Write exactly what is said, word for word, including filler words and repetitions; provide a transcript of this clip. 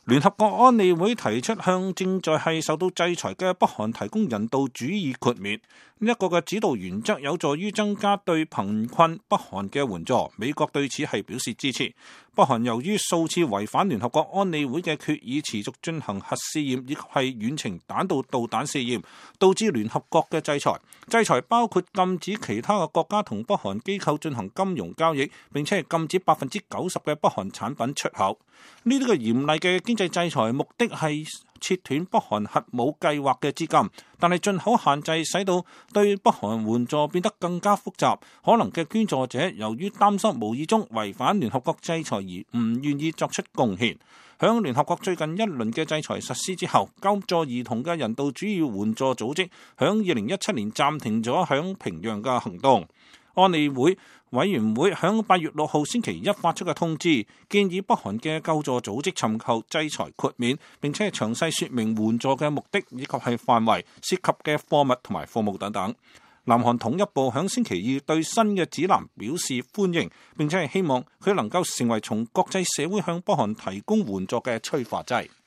聯合國安理會提出向正在係受到制裁嘅北韓提供人道主義豁免，呢一個嘅指導原則有助於增加對貧困北韓嘅援助。美國對此係表示支持。北韓由於數次違反聯合國安理會嘅決議，持續進行核試驗以及係遠程彈道導彈試驗，導致聯合國嘅制裁。制裁包括禁止其他嘅國家同北韓機構進行金融交易，並且係禁止百分之九十嘅北韓產品出口。呢啲嘅嚴厲嘅經濟制裁目的係切斷北韓核武計劃嘅資金，但係進口限制使到對北韓援助變得更加複雜。可能嘅捐助者由於擔心無意中違反聯合國制裁而唔願意作出貢獻。響聯合國最近一輪嘅制裁實施之後，救助兒童嘅人道主義援助組織響二零一七年暫停咗響平壤嘅行動。安理會委員會響八月六號星期一發出嘅通知，建議北韓嘅救助組織尋求制裁豁免，並且係詳細說明援助嘅目的以及係範圍、涉及嘅貨物同埋服務等等。南韓統一部響星期二對新嘅指南表示歡迎，並且係希望佢能夠成為從國際社會向北韓提供援助嘅催化劑。